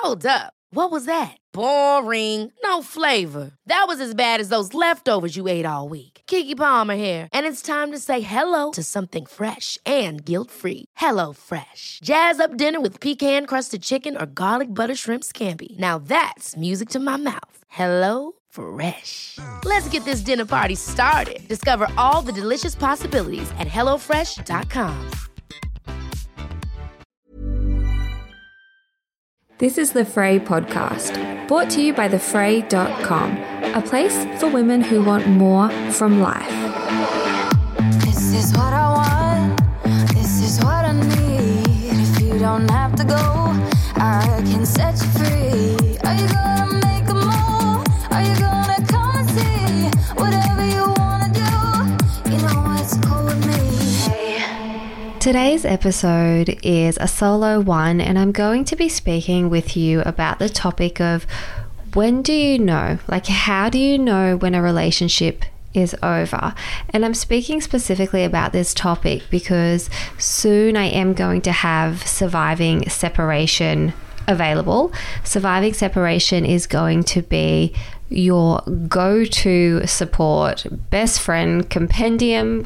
Hold up. What was that? Boring. No flavor. That was as bad as those leftovers you ate all week. Keke Palmer here, and it's time to say hello to something fresh and guilt-free. Hello Fresh. Jazz up dinner with pecan-crusted chicken or garlic butter shrimp scampi. Now that's music to my mouth. Hello Fresh. Let's get this dinner party started. Discover all the delicious possibilities at hellofresh.com. This is the Frey podcast, brought to you by thefrey.com, a place for women who want more from life. This is what I want, this is what I need. If you don't have to go, I can set you free. Are you gonna make a move? Are you gonna come and see? Whatever you wanna do, you know it's cool with me. Today's episode is a solo one, and I'm going to be speaking with you about the topic of when do you know? Like, how do you know when a relationship is over? And I'm speaking specifically about this topic because soon I am going to have Surviving Separation available. Surviving Separation is going to be your go-to support, best friend, companion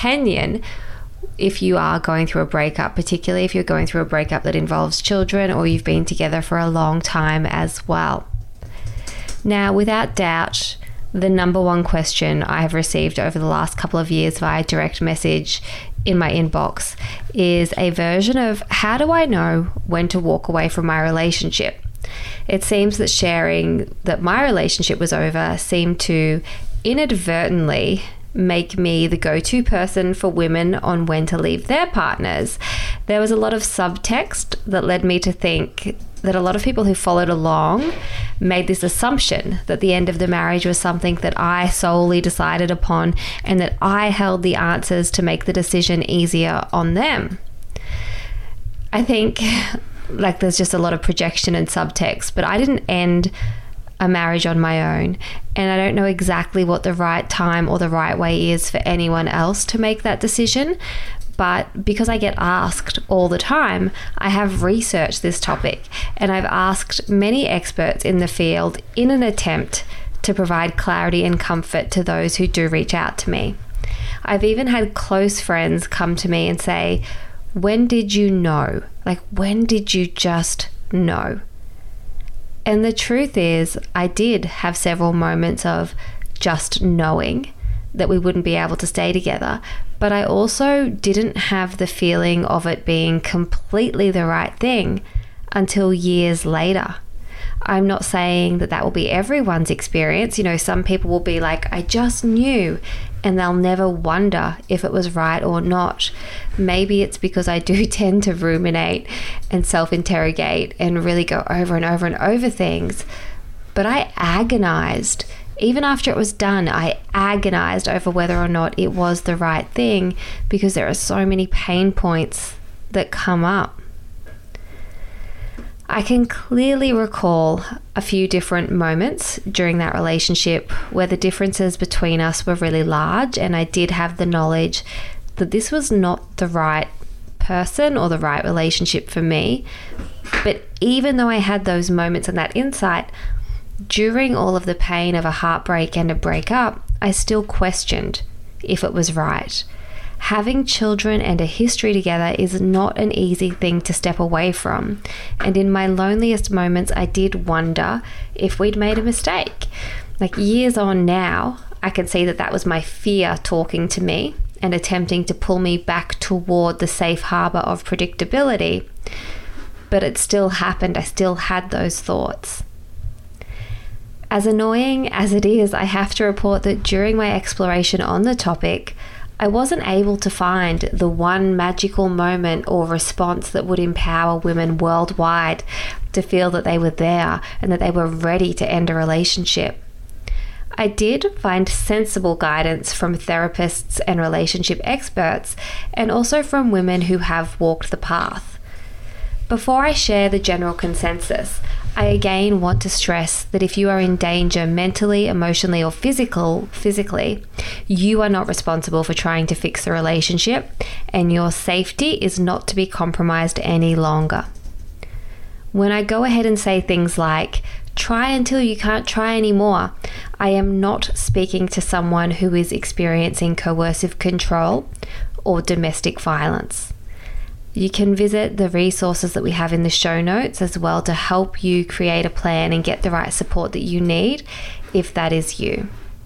if you are going through a breakup, particularly if you're going through a breakup that involves children or you've been together for a long time as well. Now, without doubt, the number one question I have received over the last couple of years via direct message in my inbox is a version of, how do I know when to walk away from my relationship? It seems that sharing that my relationship was over seemed to inadvertently make me the go-to person for women on when to leave their partners. There was a lot of subtext that led me to think that a lot of people who followed along made this assumption that the end of the marriage was something that I solely decided upon and that I held the answers to make the decision easier on them. I think like there's just a lot of projection and subtext, but I didn't end a marriage on my own, and I don't know exactly what the right time or the right way is for anyone else to make that decision. But because I get asked all the time, I have researched this topic and I've asked many experts in the field in an attempt to provide clarity and comfort to those who do reach out to me. I've even had close friends come to me and say, when did you know? Like, when did you just know? And the truth is, I did have several moments of just knowing that we wouldn't be able to stay together, but I also didn't have the feeling of it being completely the right thing until years later. I'm not saying that that will be everyone's experience. You know, some people will be like, I just knew, and they'll never wonder if it was right or not. Maybe it's because I do tend to ruminate and self-interrogate and really go over and over and over things. But I agonized. Even after it was done, I agonized over whether or not it was the right thing because there are so many pain points that come up. I can clearly recall a few different moments during that relationship where the differences between us were really large, and I did have the knowledge that this was not the right person or the right relationship for me. But even though I had those moments and that insight, during all of the pain of a heartbreak and a breakup, I still questioned if it was right. Having children and a history together is not an easy thing to step away from. And in my loneliest moments, I did wonder if we'd made a mistake. Like, years on now, I can see that that was my fear talking to me and attempting to pull me back toward the safe harbor of predictability. But it still happened. I still had those thoughts. As annoying as it is, I have to report that during my exploration on the topic, I wasn't able to find the one magical moment or response that would empower women worldwide to feel that they were there and that they were ready to end a relationship. I did find sensible guidance from therapists and relationship experts, and also from women who have walked the path. Before I share the general consensus, I again want to stress that if you are in danger mentally, emotionally, or physically, you are not responsible for trying to fix the relationship, and your safety is not to be compromised any longer. When I go ahead and say things like, try until you can't try anymore, I am not speaking to someone who is experiencing coercive control or domestic violence. You can visit the resources that we have in the show notes as well to help you create a plan and get the right support that you need if that is you.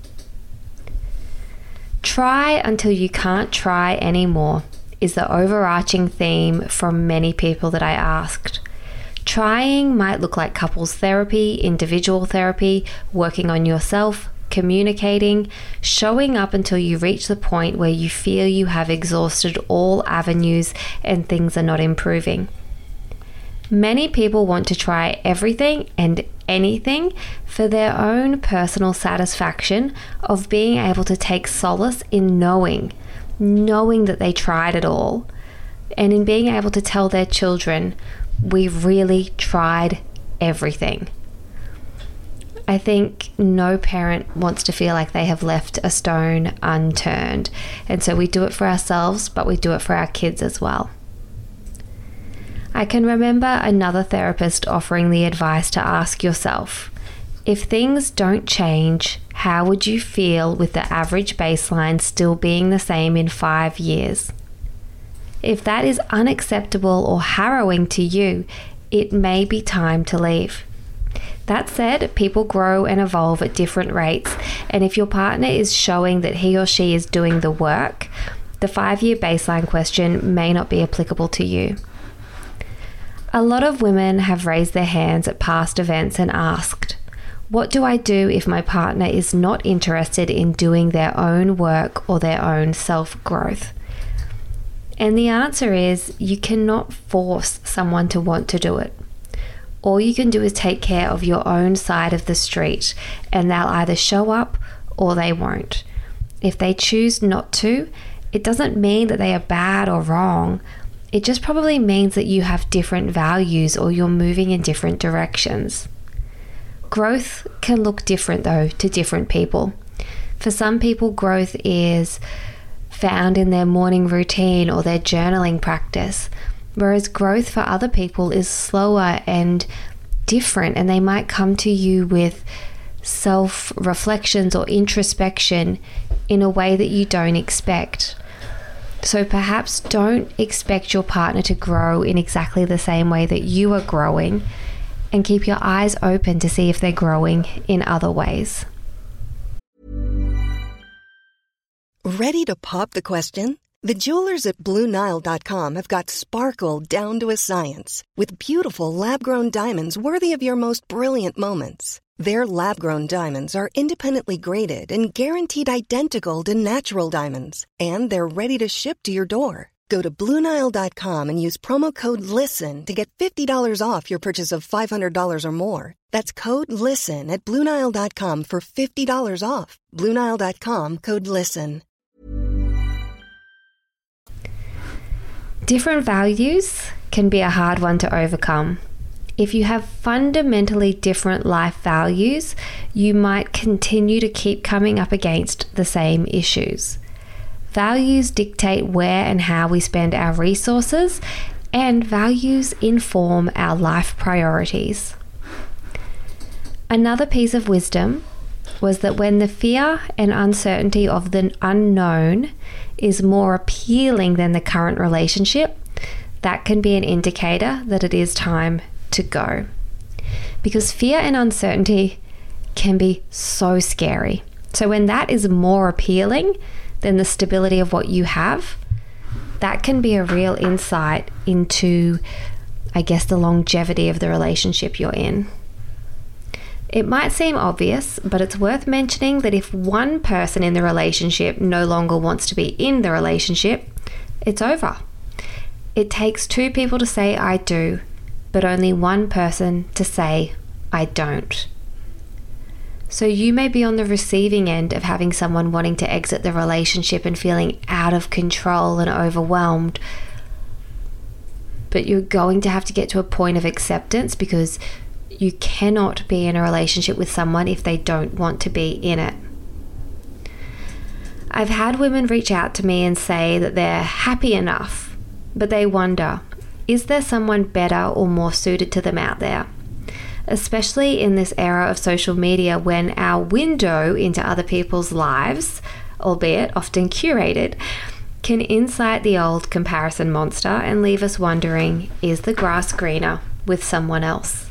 Try until you can't try anymore is the overarching theme from many people that I asked. Trying might look like couples therapy, individual therapy, working on yourself, communicating, showing up until you reach the point where you feel you have exhausted all avenues and things are not improving. Many people want to try everything and anything for their own personal satisfaction of being able to take solace in knowing that they tried it all, and in being able to tell their children, we really tried everything. I think no parent wants to feel like they have left a stone unturned. And so we do it for ourselves, but we do it for our kids as well. I can remember another therapist offering the advice to ask yourself, if things don't change, how would you feel with the average baseline still being the same in 5 years? If that is unacceptable or harrowing to you, it may be time to leave. That said, people grow and evolve at different rates, and if your partner is showing that he or she is doing the work, the 5-year baseline question may not be applicable to you. A lot of women have raised their hands at past events and asked, what do I do if my partner is not interested in doing their own work or their own self-growth? And the answer is, you cannot force someone to want to do it. All you can do is take care of your own side of the street, and they'll either show up or they won't. If they choose not to, it doesn't mean that they are bad or wrong. It just probably means that you have different values or you're moving in different directions. Growth can look different though to different people. For some people, growth is found in their morning routine or their journaling practice, whereas growth for other people is slower and different, and they might come to you with self-reflections or introspection in a way that you don't expect. So perhaps don't expect your partner to grow in exactly the same way that you are growing, and keep your eyes open to see if they're growing in other ways. Ready to pop the question? The jewelers at BlueNile.com have got sparkle down to a science with beautiful lab-grown diamonds worthy of your most brilliant moments. Their lab-grown diamonds are independently graded and guaranteed identical to natural diamonds, and they're ready to ship to your door. Go to BlueNile.com and use promo code LISTEN to get $50 off your purchase of $500 or more. That's code LISTEN at BlueNile.com for $50 off. BlueNile.com, code LISTEN. Different values can be a hard one to overcome. If you have fundamentally different life values, you might continue to keep coming up against the same issues. Values dictate where and how we spend our resources, and values inform our life priorities. Another piece of wisdom was that when the fear and uncertainty of the unknown is more appealing than the current relationship, that can be an indicator that it is time to go. Because fear and uncertainty can be so scary. So when that is more appealing than the stability of what you have, that can be a real insight into, I guess, the longevity of the relationship you're in. It might seem obvious, but it's worth mentioning that if one person in the relationship no longer wants to be in the relationship, it's over. It takes 2 people to say I do, but only one person to say I don't. So you may be on the receiving end of having someone wanting to exit the relationship and feeling out of control and overwhelmed, but you're going to have to get to a point of acceptance, because you cannot be in a relationship with someone if they don't want to be in it. I've had women reach out to me and say that they're happy enough, but they wonder, is there someone better or more suited to them out there? Especially in this era of social media when our window into other people's lives, albeit often curated, can incite the old comparison monster and leave us wondering, is the grass greener with someone else?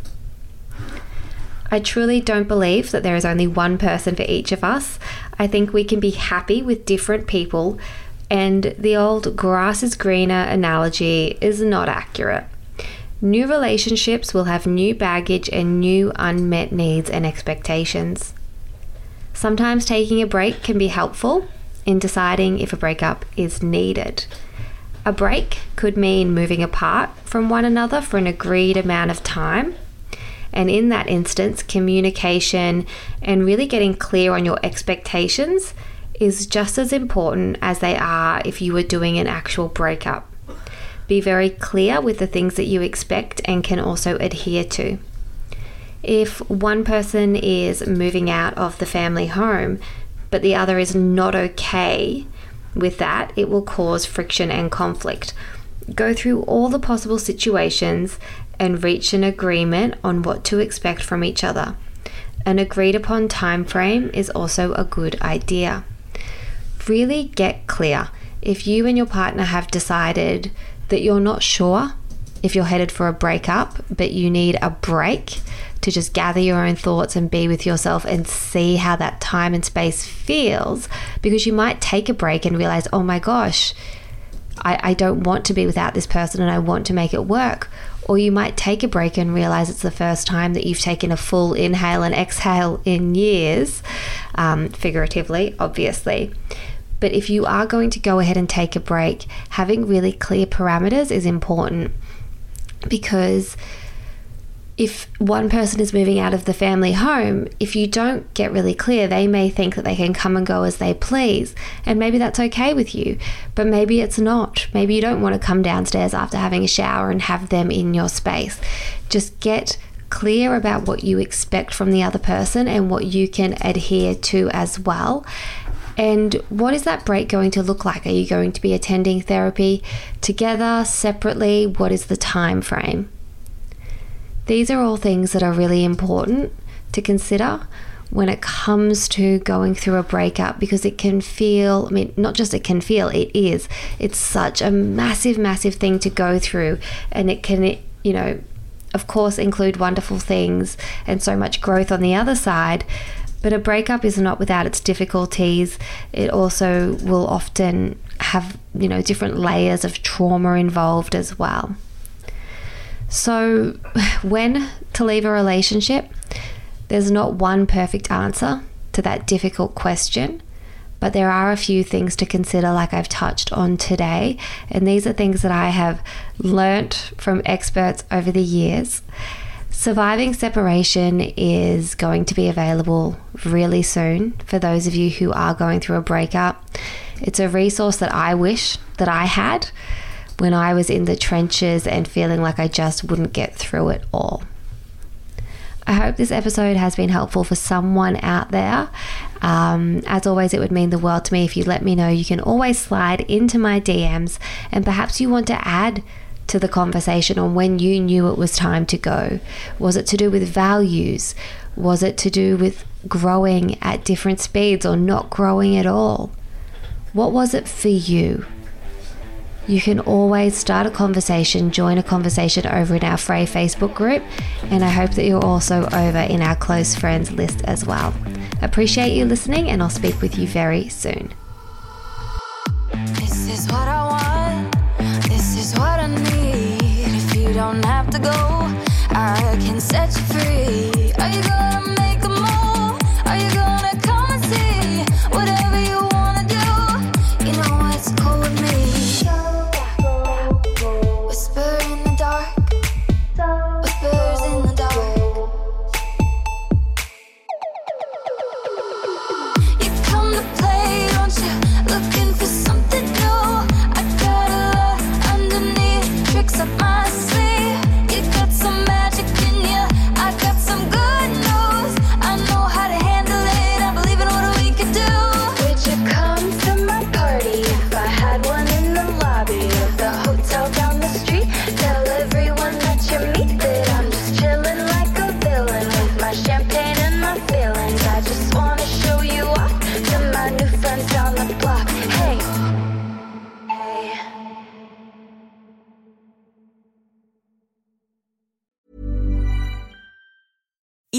I truly don't believe that there is only one person for each of us. I think we can be happy with different people, and the old grass is greener analogy is not accurate. New relationships will have new baggage and new unmet needs and expectations. Sometimes taking a break can be helpful in deciding if a breakup is needed. A break could mean moving apart from one another for an agreed amount of time. And in that instance, communication and really getting clear on your expectations is just as important as they are if you were doing an actual breakup. Be very clear with the things that you expect and can also adhere to. If one person is moving out of the family home, but the other is not okay with that, it will cause friction and conflict. Go through all the possible situations and reach an agreement on what to expect from each other. An agreed upon time frame is also a good idea. Really get clear. If you and your partner have decided that you're not sure if you're headed for a breakup, but you need a break to just gather your own thoughts and be with yourself and see how that time and space feels, because you might take a break and realize, oh my gosh, I don't want to be without this person and I want to make it work. Or you might take a break and realize it's the first time that you've taken a full inhale and exhale in years, figuratively, obviously. But if you are going to go ahead and take a break, having really clear parameters is important, because if one person is moving out of the family home, if you don't get really clear, they may think that they can come and go as they please. And maybe that's okay with you, but maybe it's not. Maybe you don't want to come downstairs after having a shower and have them in your space. Just get clear about what you expect from the other person and what you can adhere to as well. And what is that break going to look like? Are you going to be attending therapy together, separately? What is the time frame? These are all things that are really important to consider when it comes to going through a breakup, because it can feel, not just it can feel, it's such a massive, massive thing to go through. And it can, of course, include wonderful things and so much growth on the other side. But a breakup is not without its difficulties. It also will often have, different layers of trauma involved as well. So when to leave a relationship, there's not one perfect answer to that difficult question, but there are a few things to consider, like I've touched on today. And these are things that I have learnt from experts over the years. Surviving Separation is going to be available really soon for those of you who are going through a breakup. It's a resource that I wish that I had when I was in the trenches and feeling like I just wouldn't get through it all. I hope this episode has been helpful for someone out there. As always, it would mean the world to me if you let me know. You can always slide into my DMs, and perhaps you want to add to the conversation on when you knew it was time to go. Was it to do with values? Was it to do with growing at different speeds or not growing at all? What was it for you? You can always start a conversation, join a conversation over in our Frey Facebook group, and I hope that you're also over in our close friends list as well. Appreciate you listening, and I'll speak with you very soon. This is what I want, this is what I need. If you don't have to go, I can set you free. Are you gonna make a move? Are you gonna come and see? Whatever you wanna do, you know what's cool with me. Whisper in the dark, whispers in the dark. You come to play, don't you? Looking for something new. I got a lot underneath, tricks up my sleeve. You got some magic in you, I got some good news. I know how to handle it.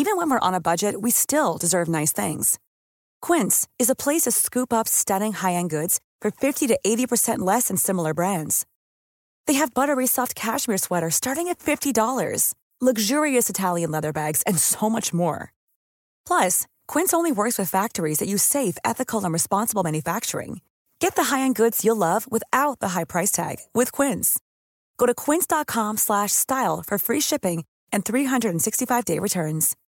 Even when we're on a budget, we still deserve nice things. Quince is a place to scoop up stunning high-end goods for 50 to 80% less than similar brands. They have buttery soft cashmere sweaters starting at $50, luxurious Italian leather bags, and so much more. Plus, Quince only works with factories that use safe, ethical, and responsible manufacturing. Get the high-end goods you'll love without the high price tag with Quince. Go to quince.com/style for free shipping and 365-day returns.